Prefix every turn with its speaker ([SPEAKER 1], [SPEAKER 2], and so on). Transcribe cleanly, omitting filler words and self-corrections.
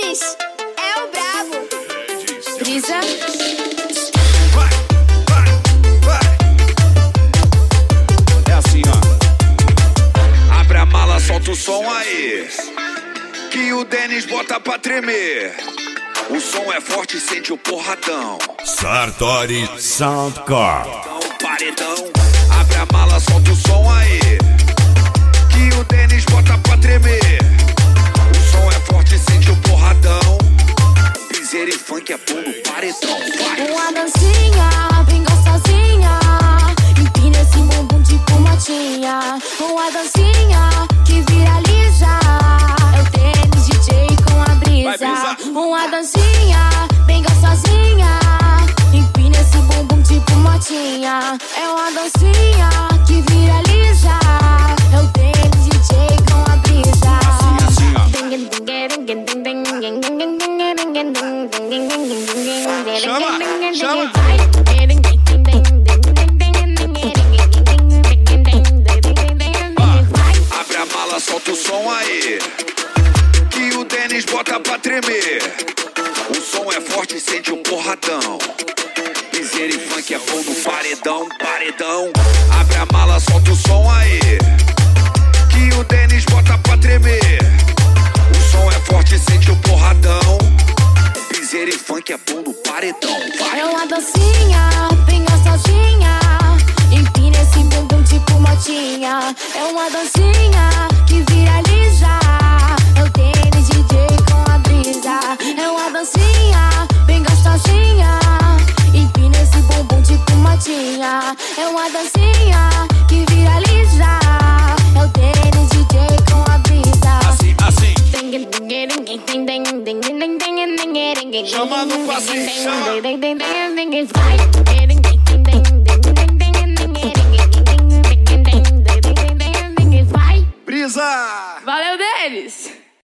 [SPEAKER 1] Denis é o brabo. Brisa.
[SPEAKER 2] É assim, ó. Abre a mala, solta o som aí, que o Denis bota pra tremer. O som é forte, sente o porradão.
[SPEAKER 3] Sartori Soundcore.
[SPEAKER 2] Paredão, abre a mala, solta o som aí, que o Denis bota pra tremer. O som é forte, sente o porradão. Piseira e funk é bom no paredão. Vai.
[SPEAKER 1] Uma dancinha bem gostosinha, empina esse bumbum tipo motinha. Uma dancinha que viraliza, é o Denis DJ com a brisa. Uma dancinha bem gostosinha, empina esse bumbum tipo motinha. É uma dancinha que viraliza, é o Denis DJ com a brisa.
[SPEAKER 2] Assim, ó. Chama. Abre a mala, solta o som aí, que o Denis bota pra tremer. O som é forte, sente o porradão. Piseira e funk é bom no paredão, paredão. Abre a mala, solta o som aí, que o Denis bota pra tremer. O som é forte, sente o porradão. Piseira e funk é bom no paredão. Vai.
[SPEAKER 1] É uma dancinha bem gostosinha, empina esse bumbum tipo motinha. É uma dancinha que viraliza, é o Denis DJ com a brisa. É uma dancinha bem gostosinha, empina esse bumbum tipo motinha. É uma dancinha que viraliza, é o Denis DJ com a brisa.
[SPEAKER 2] Assim, assim.
[SPEAKER 1] Chama
[SPEAKER 2] no passinho, chama.
[SPEAKER 1] Vai.
[SPEAKER 2] Brisa!
[SPEAKER 4] Valeu, Denis!